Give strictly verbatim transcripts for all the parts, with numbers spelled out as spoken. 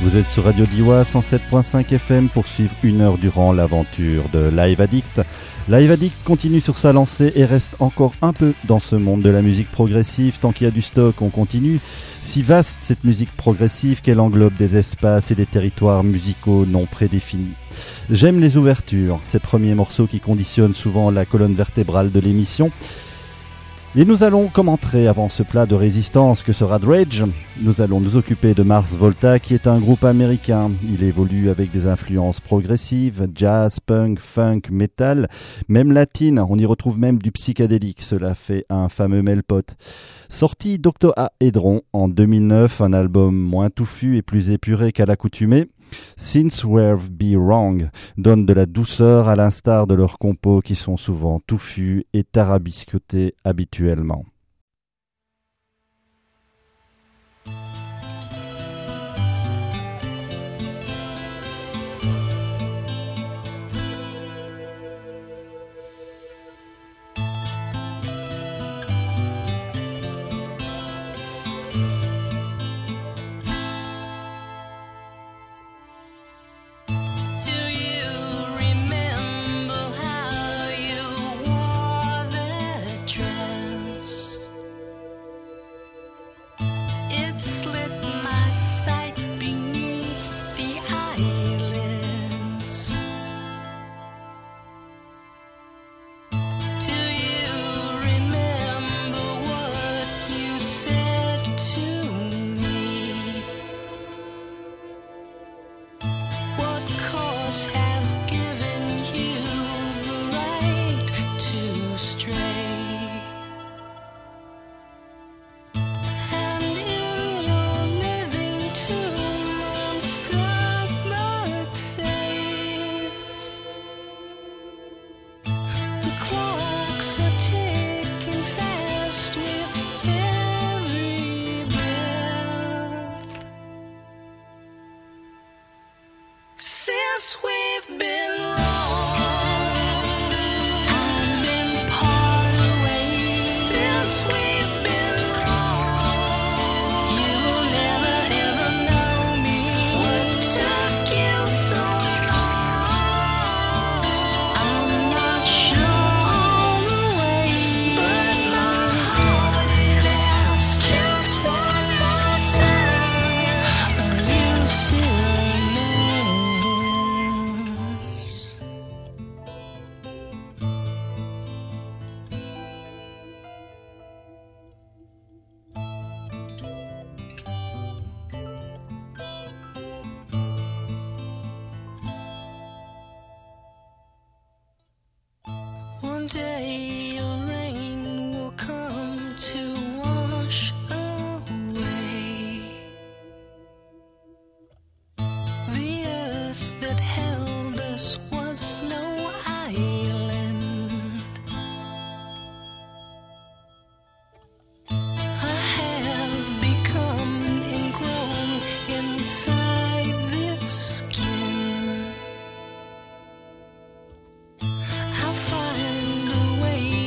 Vous êtes sur Radio Diois cent sept virgule cinq F M pour suivre une heure durant l'aventure de Live Addict. Live Addict continue sur sa lancée et reste encore un peu dans ce monde de la musique progressive. Tant qu'il y a du stock, on continue. Si vaste cette musique progressive qu'elle englobe des espaces et des territoires musicaux non prédéfinis. J'aime les ouvertures, ces premiers morceaux qui conditionnent souvent la colonne vertébrale de l'émission. Et nous allons commenter avant ce plat de résistance que sera Dredge. Nous allons nous occuper de Mars Volta qui est un groupe américain. Il évolue avec des influences progressives, jazz, punk, funk, metal, même latine. On y retrouve même du psychédélique. Cela fait un fameux meltpot. Sorti d'Octoa Edron en deux mille neuf, un album moins touffu et plus épuré qu'à l'accoutumée. Since We've Be Wrong donne de la douceur à l'instar de leurs compos qui sont souvent touffus et tarabiscotés habituellement. I'll find a way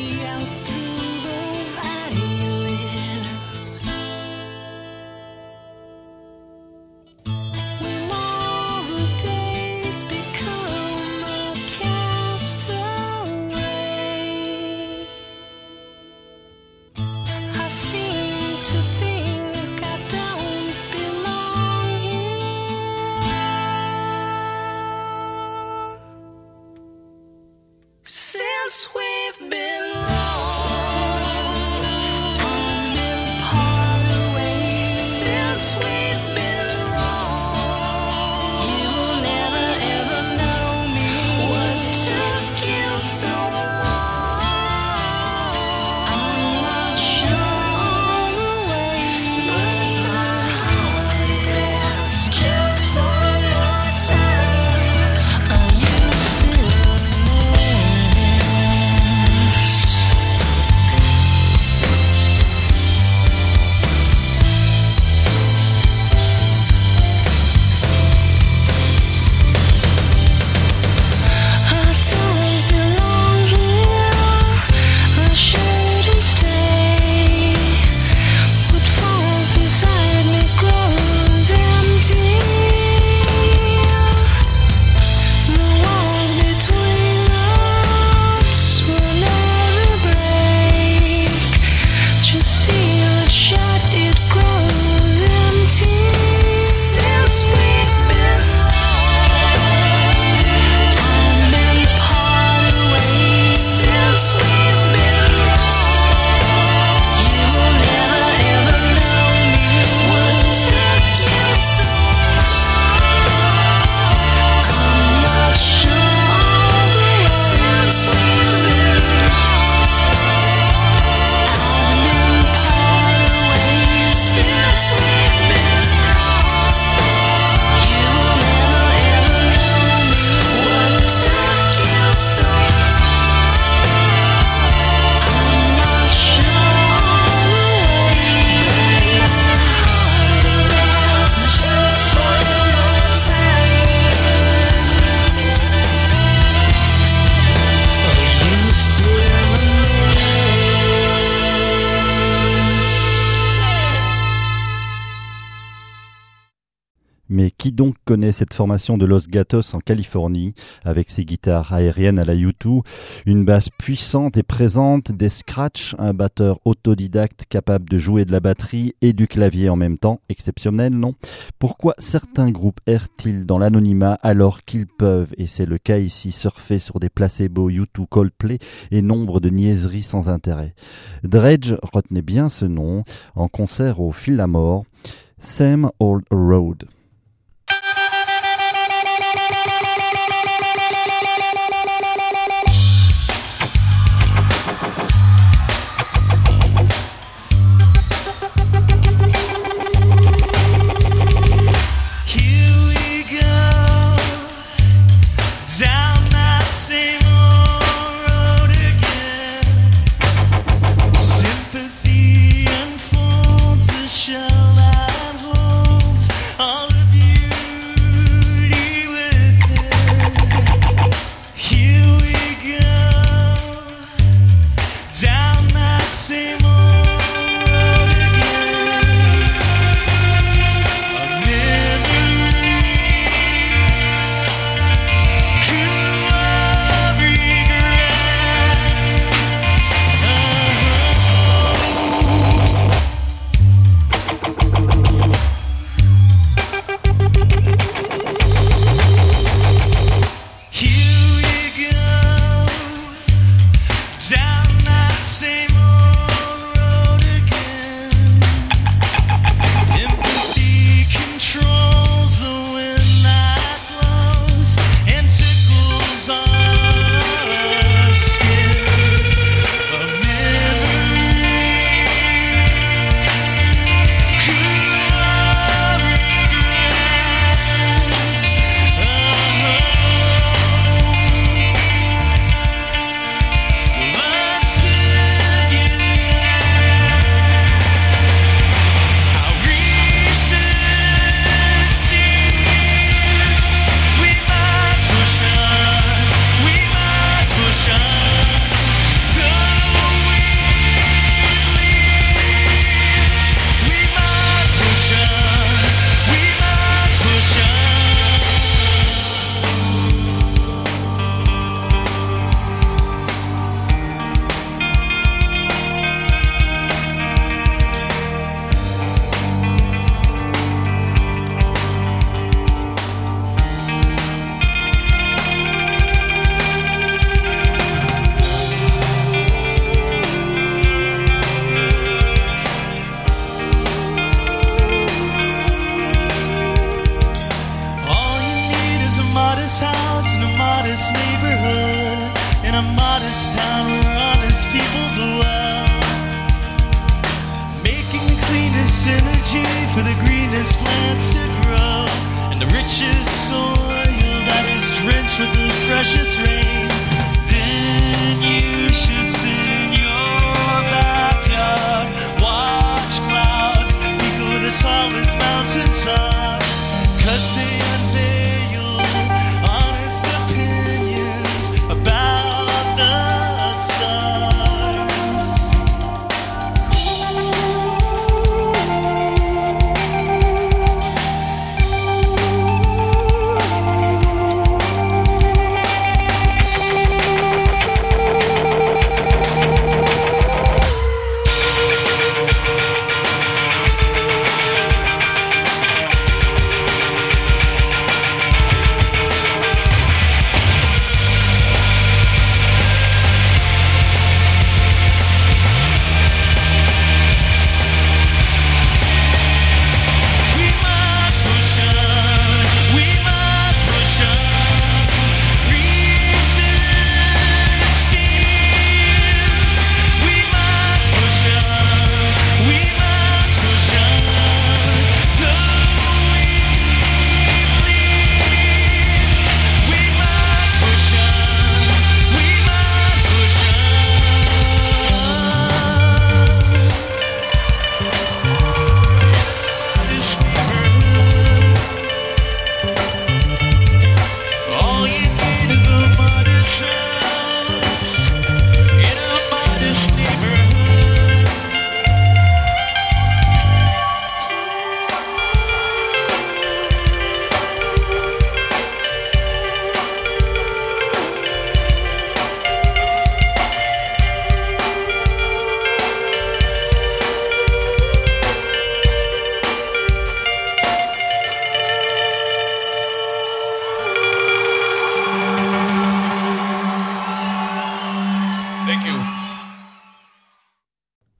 Mais qui donc connaît cette formation de Los Gatos en Californie, avec ses guitares aériennes à la U deux, une basse puissante et présente, des scratchs, un batteur autodidacte capable de jouer de la batterie et du clavier en même temps, exceptionnel, non? Pourquoi certains groupes errent-ils dans l'anonymat alors qu'ils peuvent, et c'est le cas ici, surfer sur des placebos, U deux, Coldplay et nombre de niaiseries sans intérêt? Dredge, retenez bien ce nom, en concert au Fillmore, Same Old Road.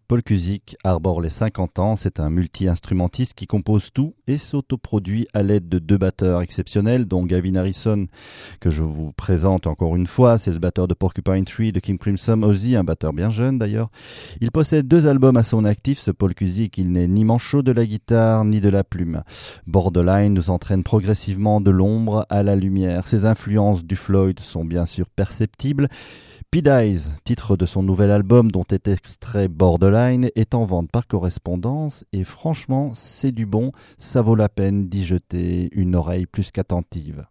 Paul Cusick arbore les cinquante ans, c'est un multi-instrumentiste qui compose tout et s'autoproduit à l'aide de deux batteurs exceptionnels, dont Gavin Harrison, que je vous présente encore une fois, c'est le batteur de Porcupine Tree, de King Crimson, Ozzy, un batteur bien jeune d'ailleurs. Il possède deux albums à son actif, ce Paul Cusick, il n'est ni manchot de la guitare ni de la plume. Borderline nous entraîne progressivement de l'ombre à la lumière. Ses influences du Floyd sont bien sûr perceptibles. Pid Eyes, titre de son nouvel album dont est extrait Borderline, est en vente par correspondance et franchement, c'est du bon, ça vaut la peine d'y jeter une oreille plus qu'attentive.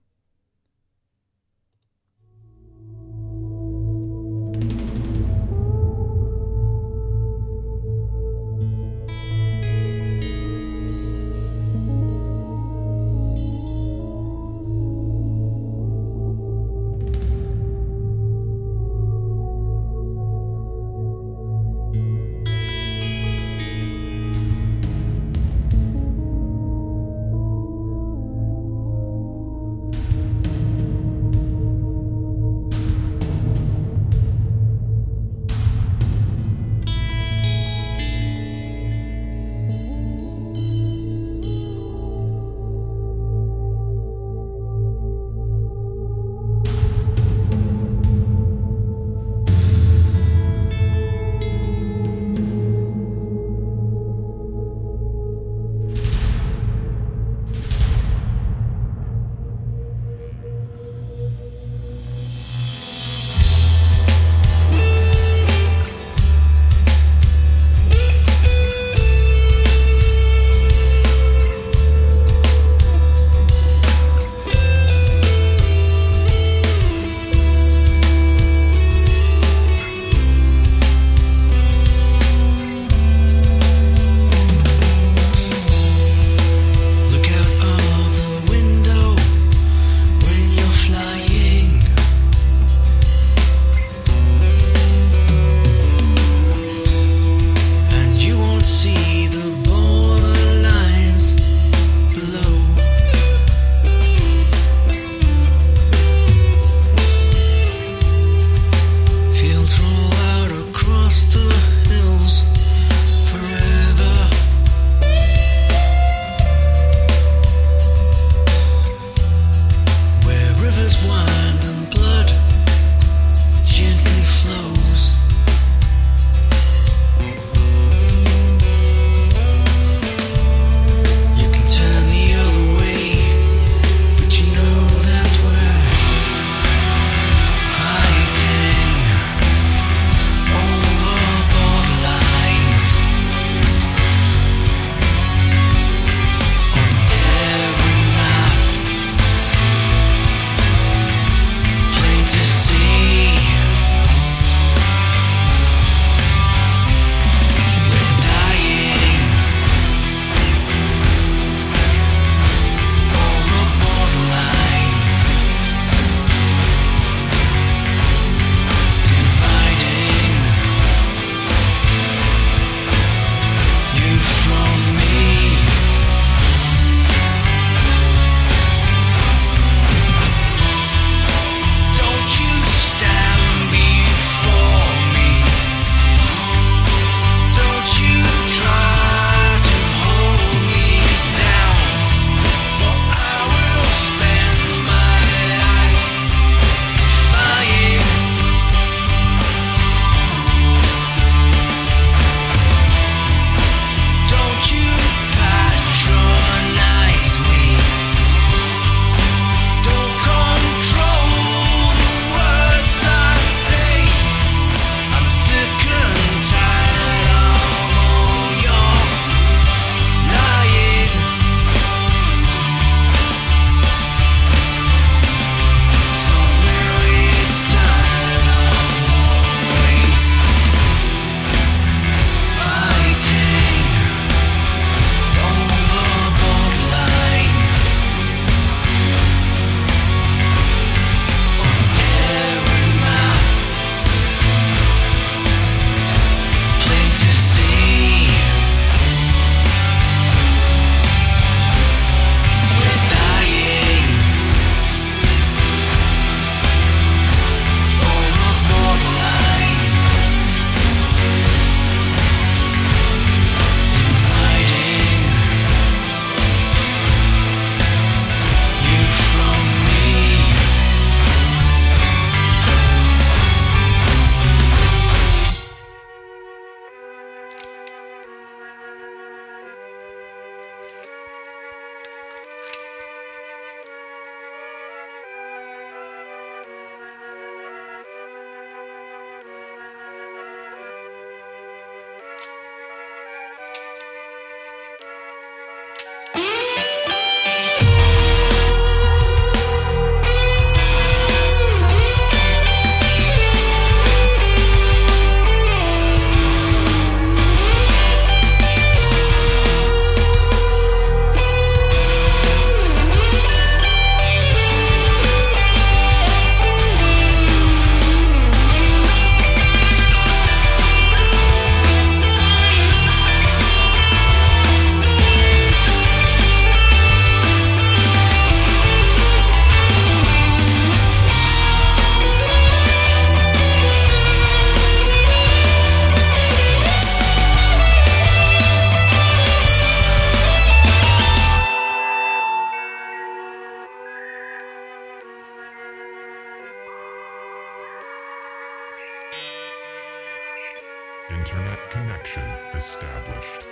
Internet connection established.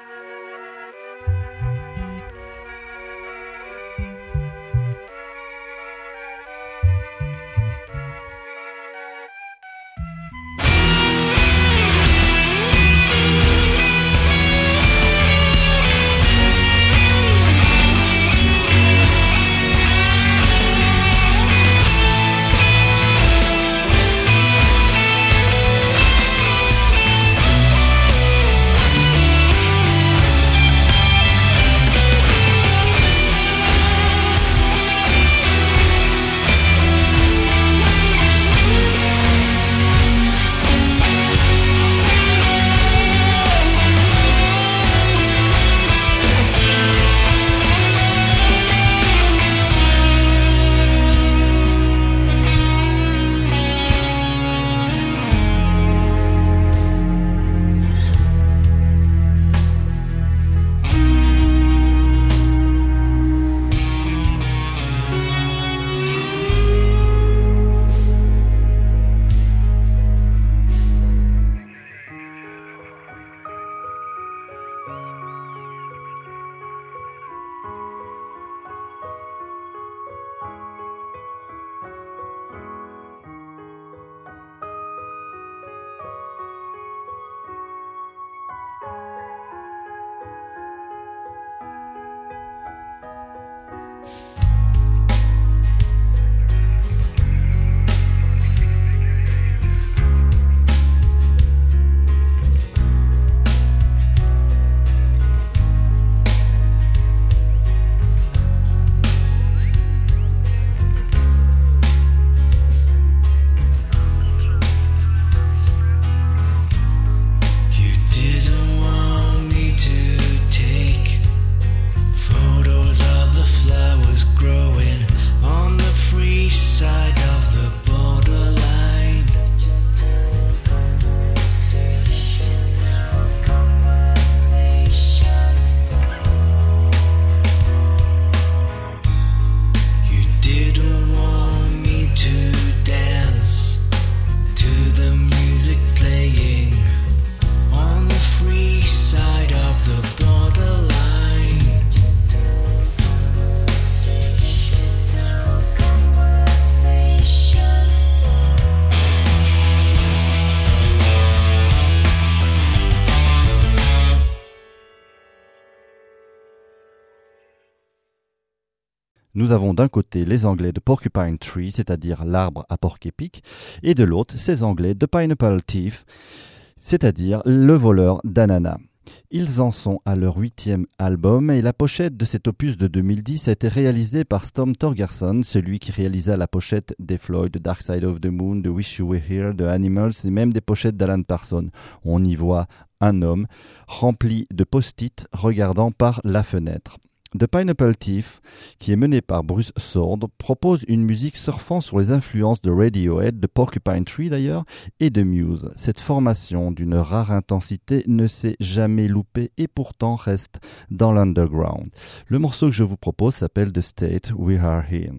Nous avons d'un côté les Anglais de Porcupine Tree, c'est-à-dire l'arbre à porc-épic, et de l'autre ces Anglais de Pineapple Thief, c'est-à-dire le voleur d'ananas. Ils en sont à leur huitième album et la pochette de cet opus de deux mille dix a été réalisée par Storm Thorgerson, celui qui réalisa la pochette des Floyd, de Dark Side of the Moon, de Wish You Were Here, de Animals et même des pochettes d'Alan Parsons. On y voit un homme rempli de post-it regardant par la fenêtre. The Pineapple Thief, qui est mené par Bruce Sword, propose une musique surfant sur les influences de Radiohead, de Porcupine Tree d'ailleurs, et de Muse. Cette formation d'une rare intensité ne s'est jamais loupée et pourtant reste dans l'underground. Le morceau que je vous propose s'appelle The State We Are In.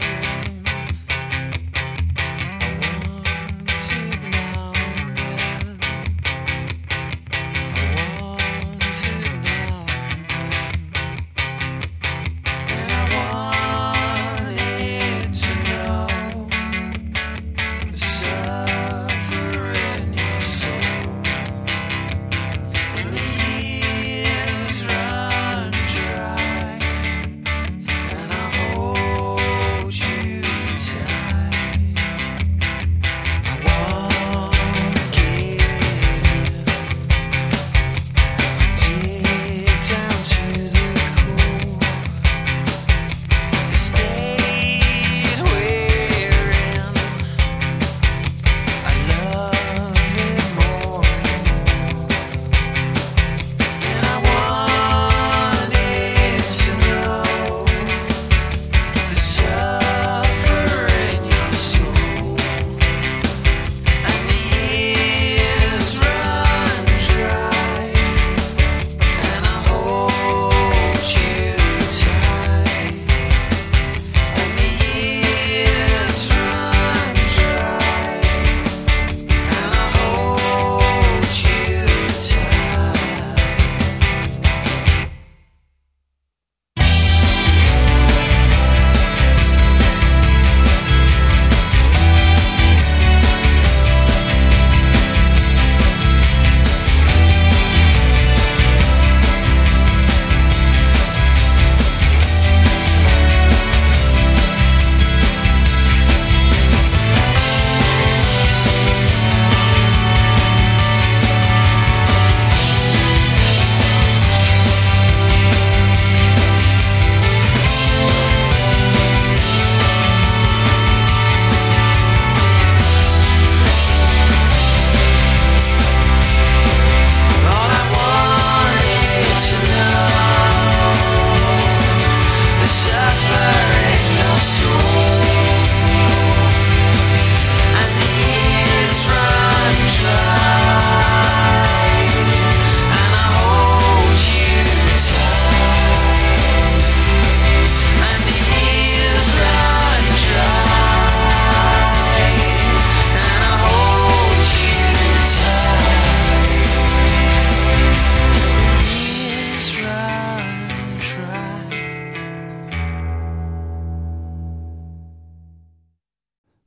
Now and then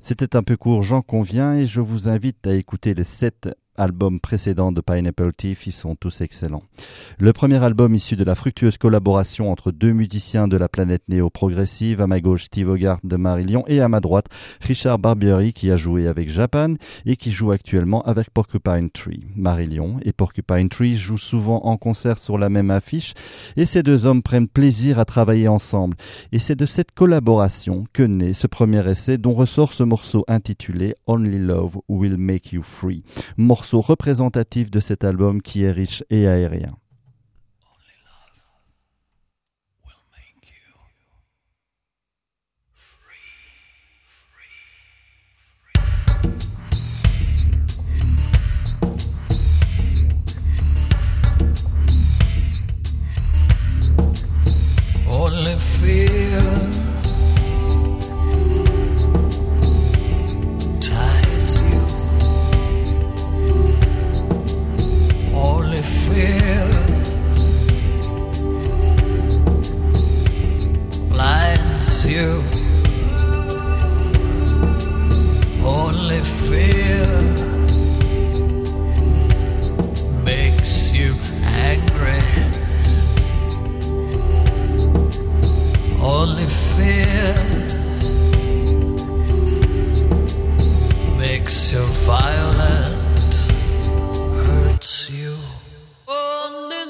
C'était un peu court, j'en conviens, et je vous invite à écouter les sept albums précédents de Pineapple Thief, ils sont tous excellents. Le premier album issu de la fructueuse collaboration entre deux musiciens de la planète néo-progressive, à ma gauche Steve Hogarth de Marillion et à ma droite Richard Barbieri qui a joué avec Japan et qui joue actuellement avec Porcupine Tree. Marillion et Porcupine Tree jouent souvent en concert sur la même affiche et ces deux hommes prennent plaisir à travailler ensemble. Et c'est de cette collaboration que naît ce premier essai dont ressort ce morceau intitulé Only Love Will Make You Free. Morceau représentatif de cet album qui est riche et aérien. Only fear ties you. Only fear blinds you. Only fear makes you angry. Only fear makes you violent, hurts you. Only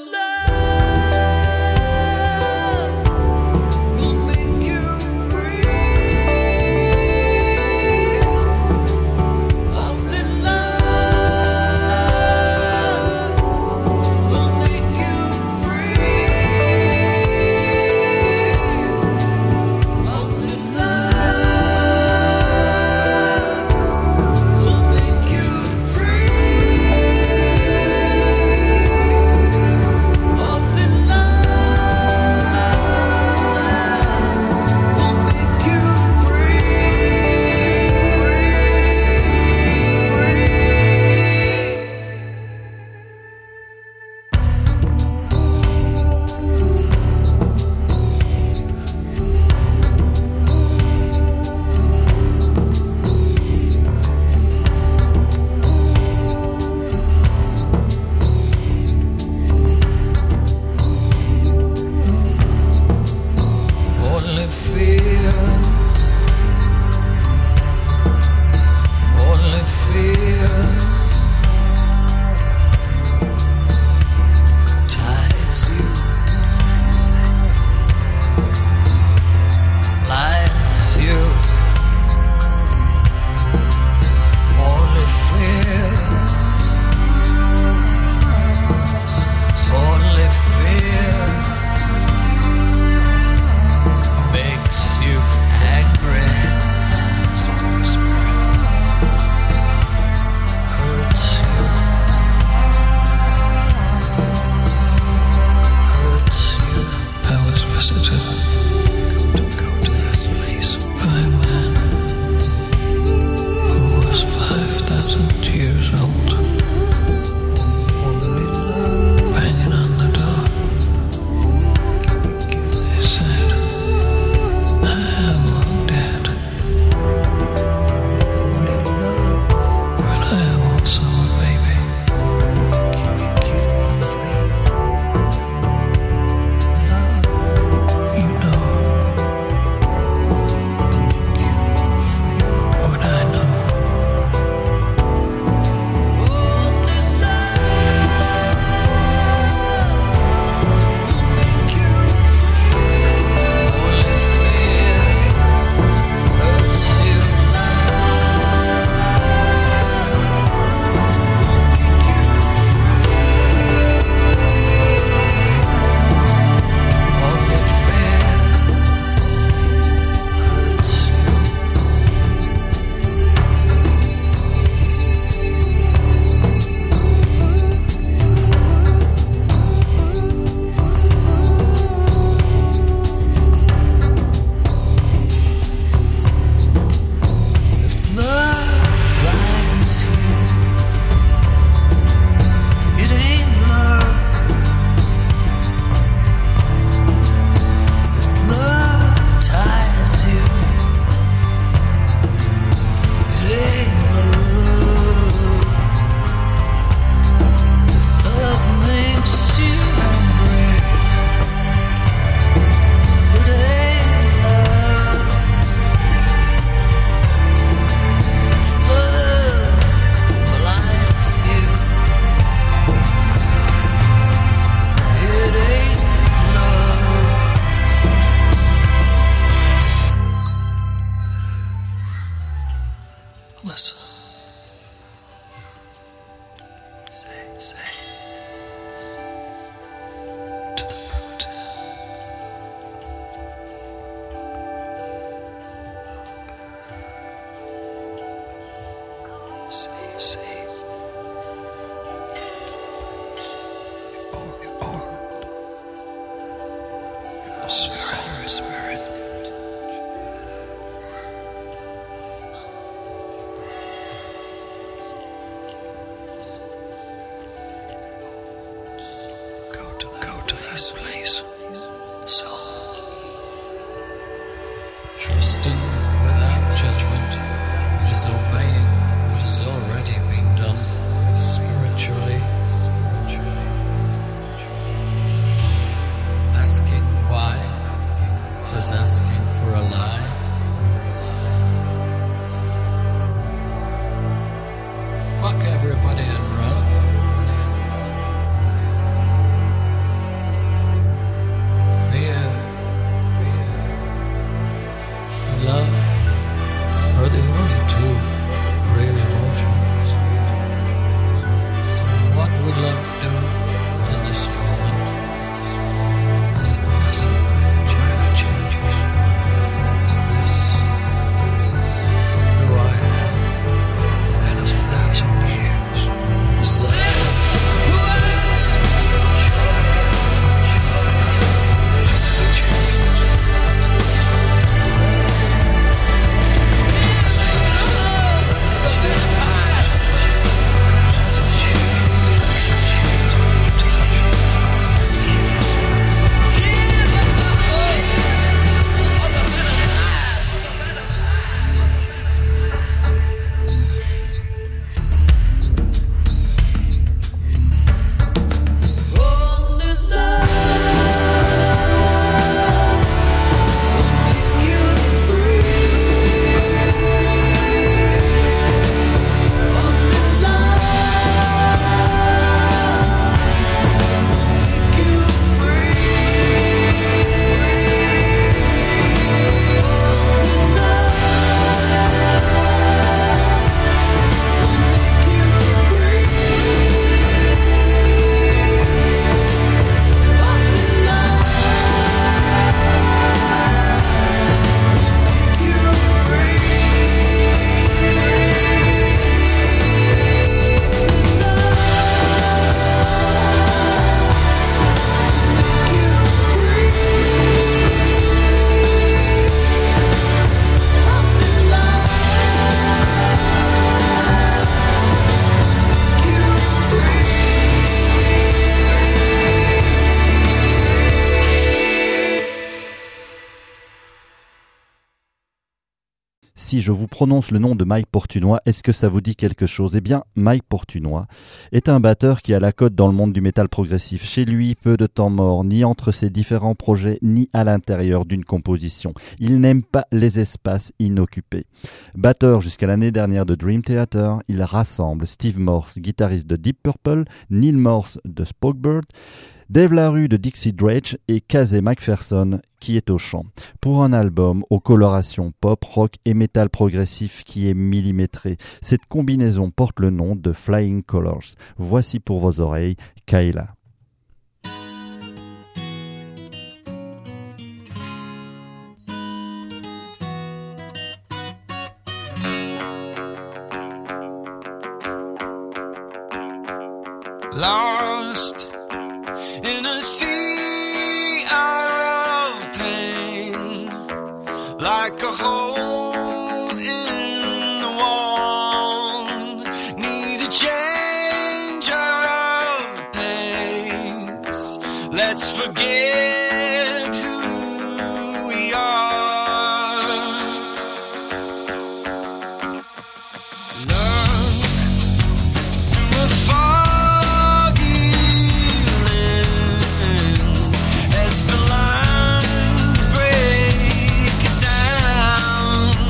love will make you free. Only love will make you free. Only love will make you You know Spirit, spirit. Go to, go to this place. So, Trusting without judgment is obeying what has already been done spiritually. Asking why is asking for a lie. Fuck everybody and run. Fear and love are the only two real emotions. So what would love do in this moment? China changes. Is this who I am? And a thousand years. Is this who I Si je vous prononce le nom de Mike Portunoy, est-ce que ça vous dit quelque chose? Eh bien, Mike Portunoy est un batteur qui a la cote dans le monde du métal progressif. Chez lui, peu de temps mort, ni entre ses différents projets, ni à l'intérieur d'une composition. Il n'aime pas les espaces inoccupés. Batteur jusqu'à l'année dernière de Dream Theater, il rassemble Steve Morse, guitariste de Deep Purple, Neil Morse de Spokebird, Dave LaRue de Dixie Dredge et Casey McPherson qui est au chant. Pour un album aux colorations pop, rock et métal progressif qui est millimétré, cette combinaison porte le nom de Flying Colors. Voici pour vos oreilles Kayla. lost in a sea of pain, like a hole in the wall. Need a change of pace. Let's forget who we are. Look through a foggy lens as the lines break down.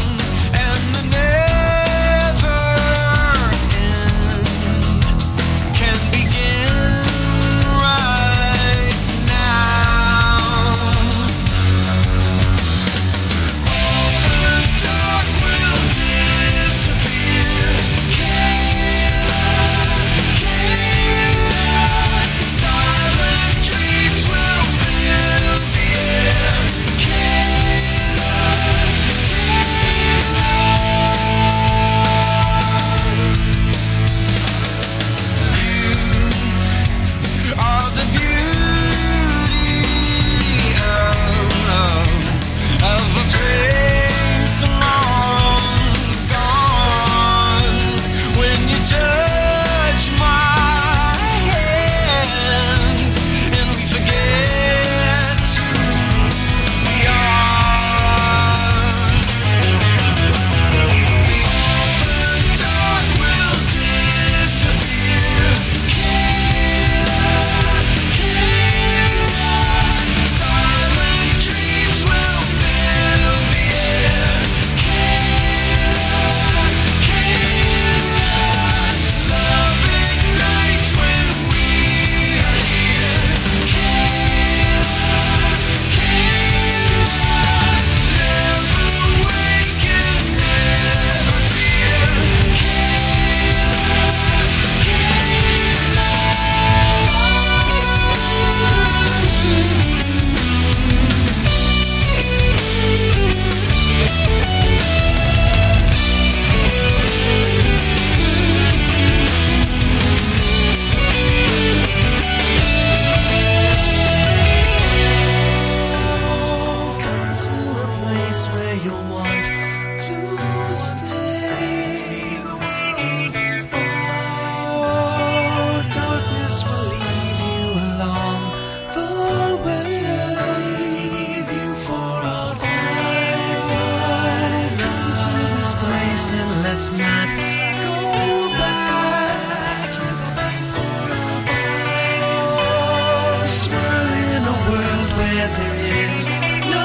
let's not go back. Let's stay for all time. Swirl in a world where there is no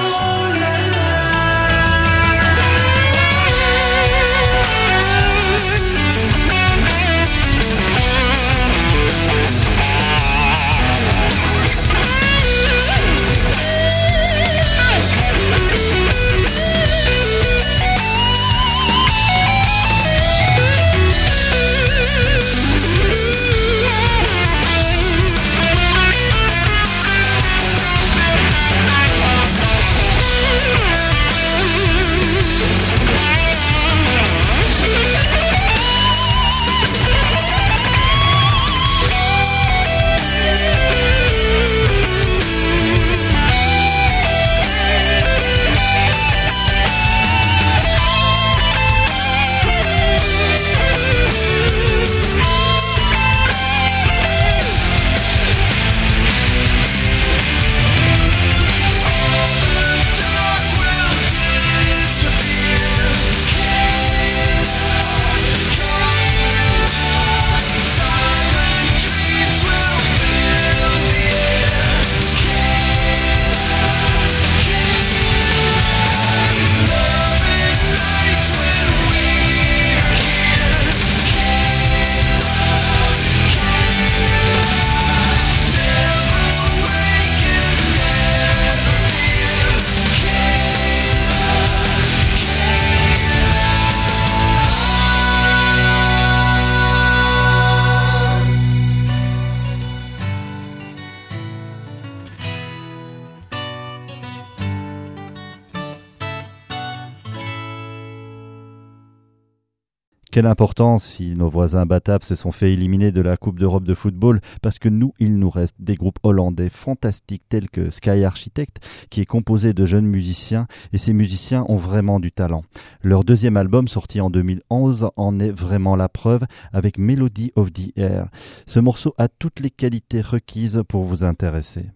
Quelle importance si nos voisins bataves se sont fait éliminer de la Coupe d'Europe de football, parce que nous, il nous reste des groupes hollandais fantastiques tels que Sky Architect, qui est composé de jeunes musiciens, et ces musiciens ont vraiment du talent. Leur deuxième album, sorti en deux mille onze, en est vraiment la preuve, avec Melody of the Air. Ce morceau a toutes les qualités requises pour vous intéresser.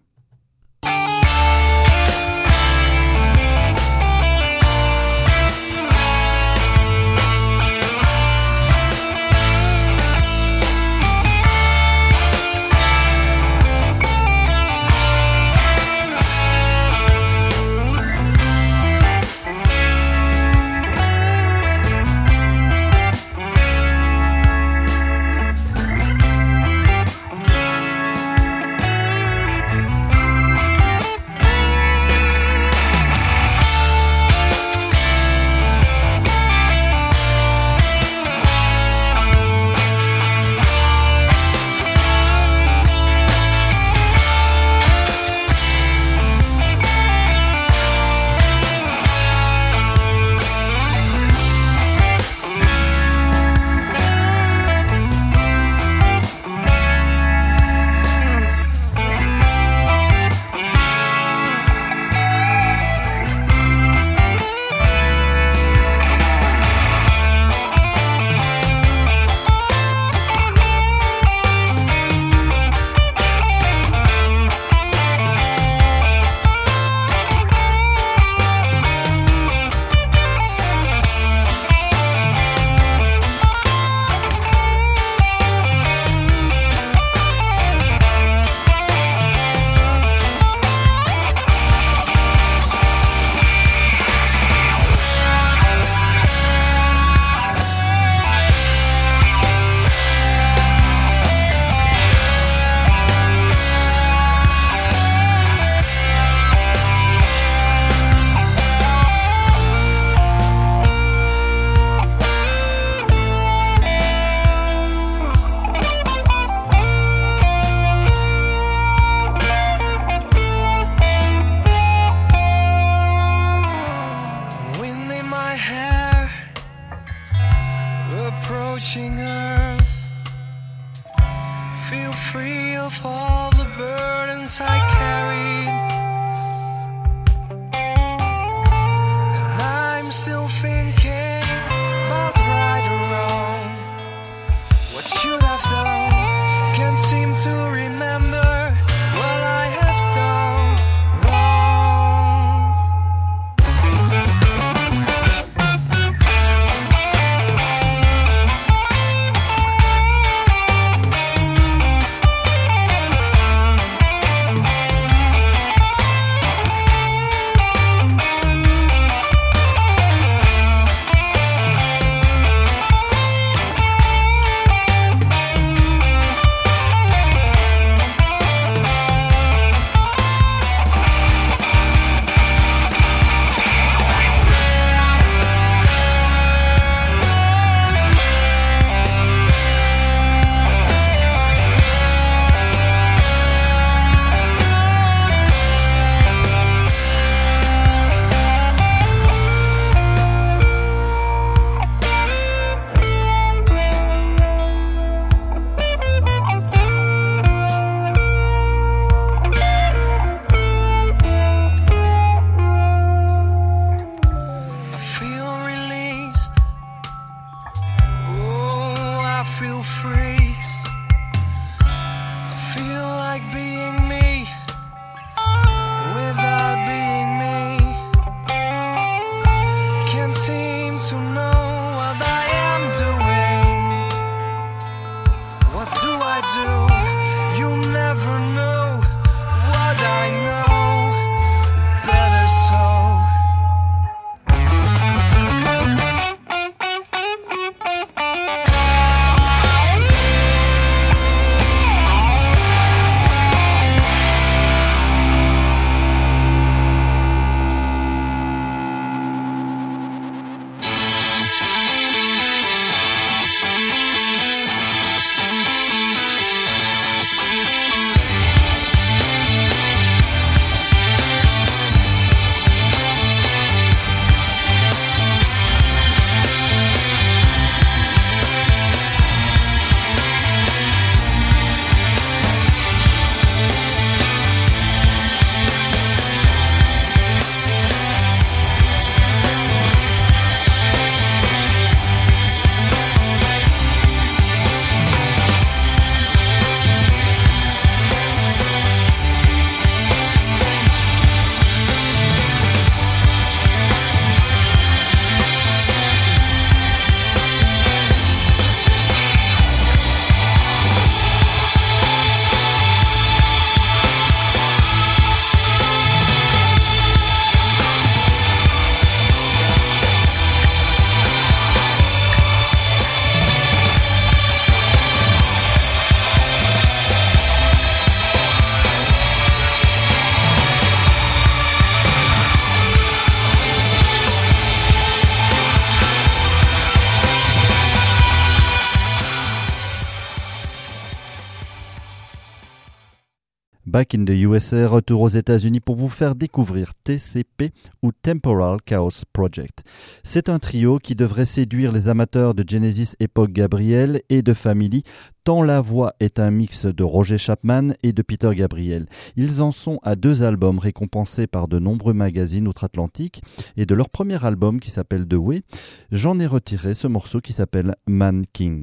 Back in the U S A, retour aux États-Unis pour vous faire découvrir T C P ou Temporal Chaos Project. C'est un trio qui devrait séduire les amateurs de Genesis époque Gabriel et de Family, tant la voix est un mix de Roger Chapman et de Peter Gabriel. Ils en sont à deux albums récompensés par de nombreux magazines outre-Atlantique, et de leur premier album qui s'appelle The Way, j'en ai retiré ce morceau qui s'appelle Man King.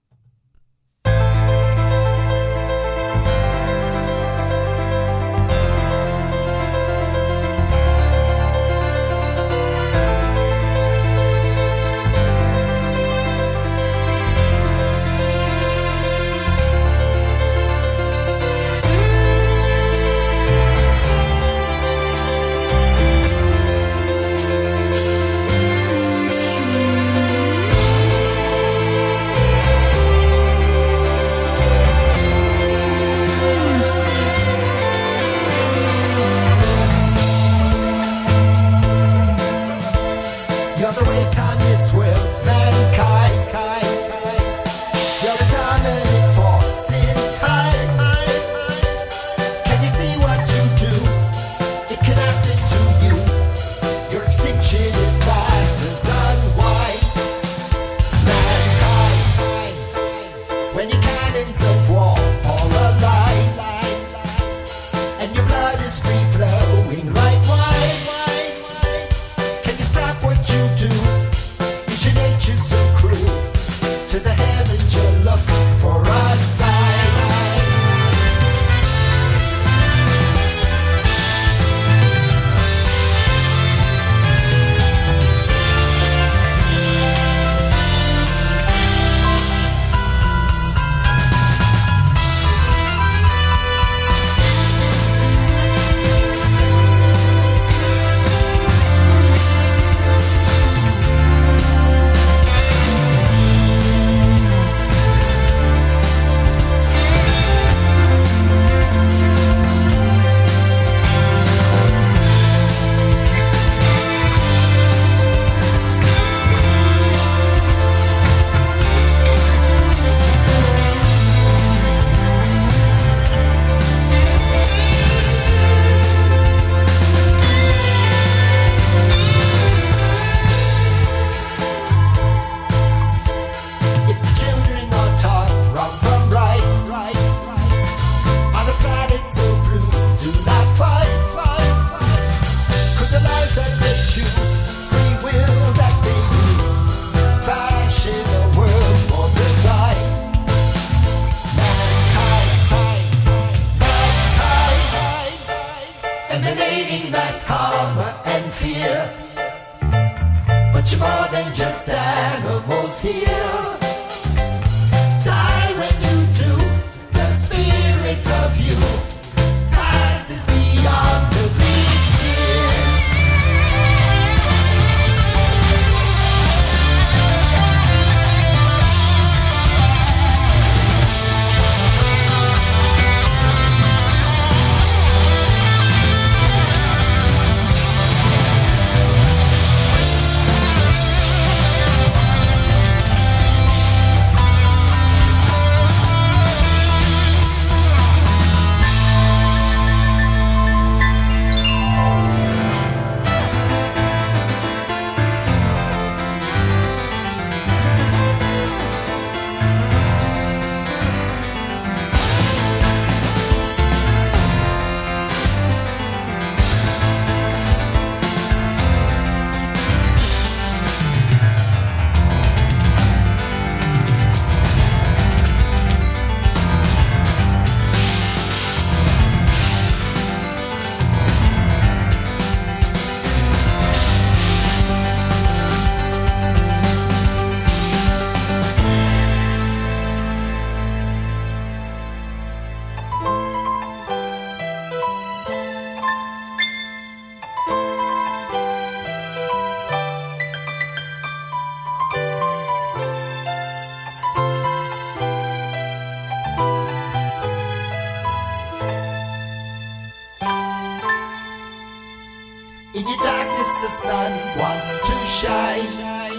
In your darkness the sun wants to shine.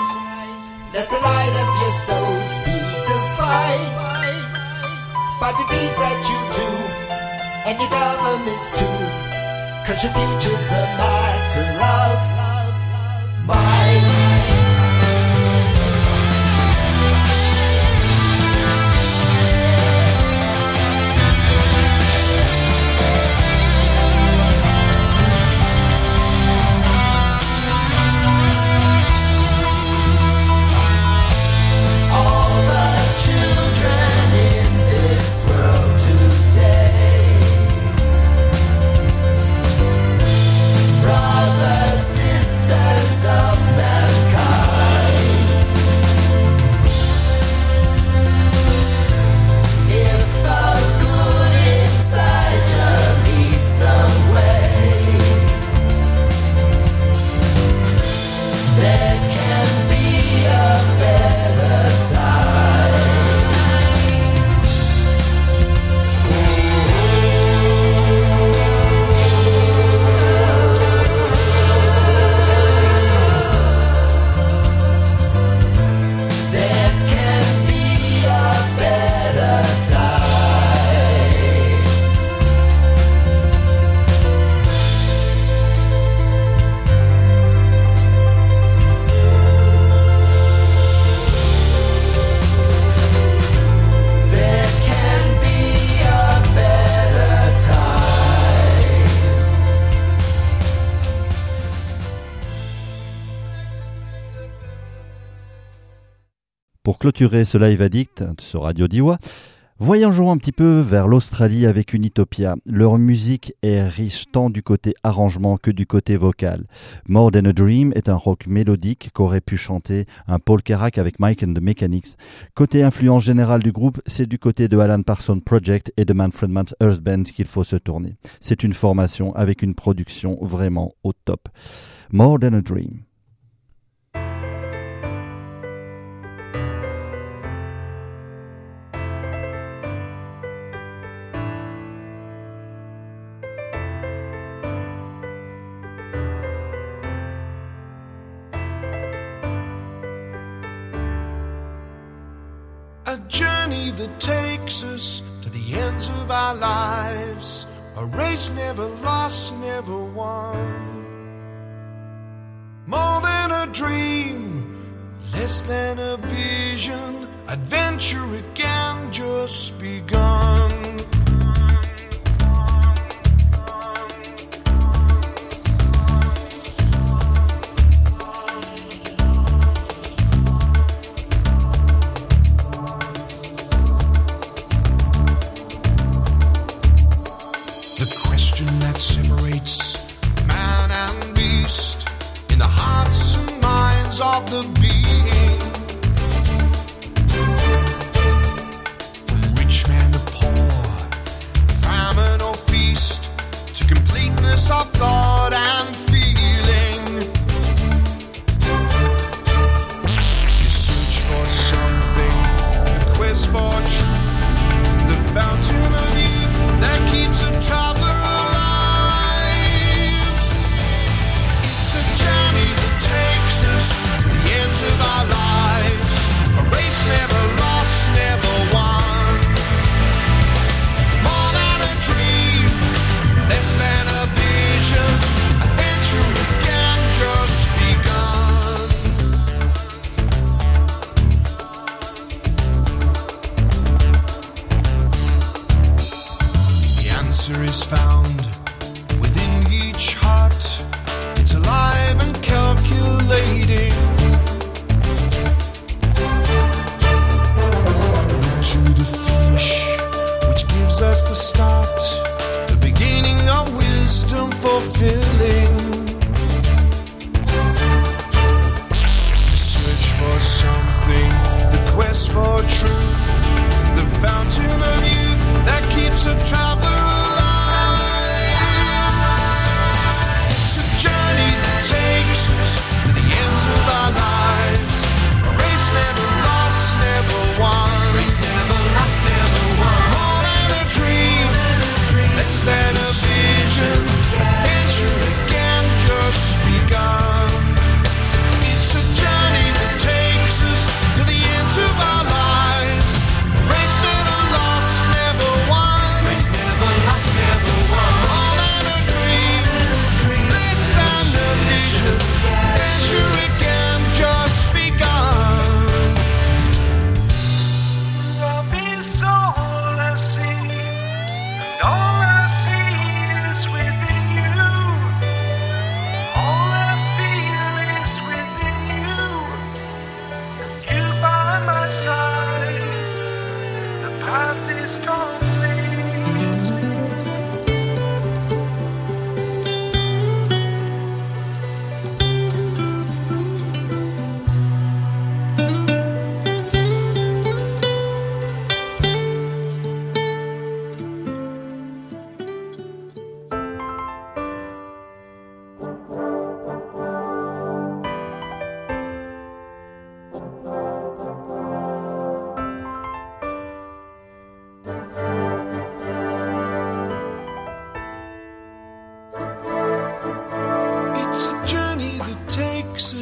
Let the light of your souls be defined by the deeds that you do and your governments too, 'cause your future's a matter of mine. Pour clôturer ce Live Addict, ce Radio D'iwa, voyageons un petit peu vers l'Australie avec Unitopia. Leur musique est riche tant du côté arrangement que du côté vocal. More Than a Dream est un rock mélodique qu'aurait pu chanter un Paul Carrack avec Mike and the Mechanics. Côté influence générale du groupe, c'est du côté de Alan Parsons Project et de Manfred Mann's Earth Band qu'il faut se tourner. C'est une formation avec une production vraiment au top. More Than a Dream. A journey that takes us to the ends of our lives. A race never lost, never won. More than a dream, less than a vision. Adventure again just begun. Separates man and beast in the hearts and minds of the being. From rich man to poor, famine or feast, to completeness of thought and feeling. You search for something, the quest for truth, the fountain of youth that keeps a traveler alive. Takes us to the ends of our lives. A race never lost, never won. More than a dream, less than a vision.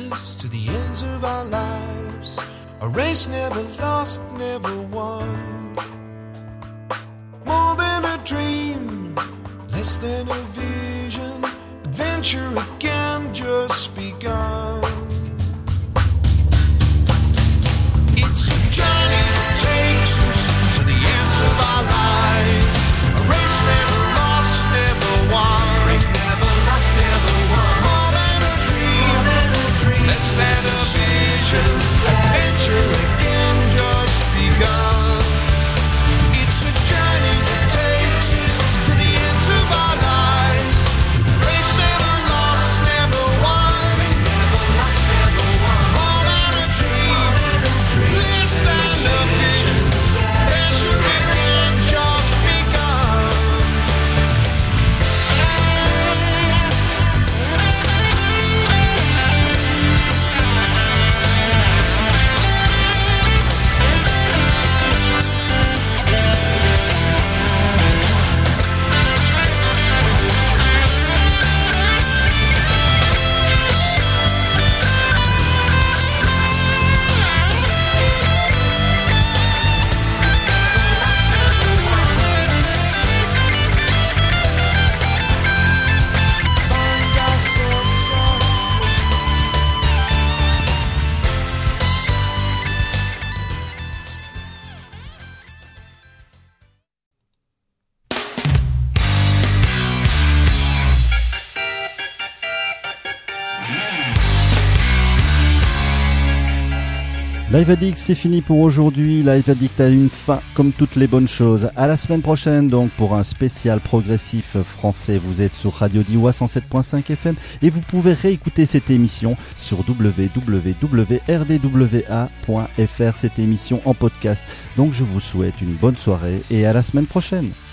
race to the ends of our lives, a race never lost, never won. More than a dream, less than a vision, adventure again just begun. It's a journey that takes us to the ends of our lives, a race never lost, never won. Race never lost, never won. More than a dream, more than a dream, less than a vision, adventure again just begun. It's a journey that takes us to the ends of our lives, race never lost, never won. Race never lost, never won. More than a dream, less than a vision, adventure again just begun. Find ourselves somewhere. Live Addict, c'est fini pour aujourd'hui. Live Addict a une fin, comme toutes les bonnes choses. À la semaine prochaine, donc, pour un spécial progressif français. Vous êtes sur Radio Diois cent sept point cinq F M et vous pouvez réécouter cette émission sur w w w point r d w a point f r, cette émission en podcast. Donc, je vous souhaite une bonne soirée et à la semaine prochaine.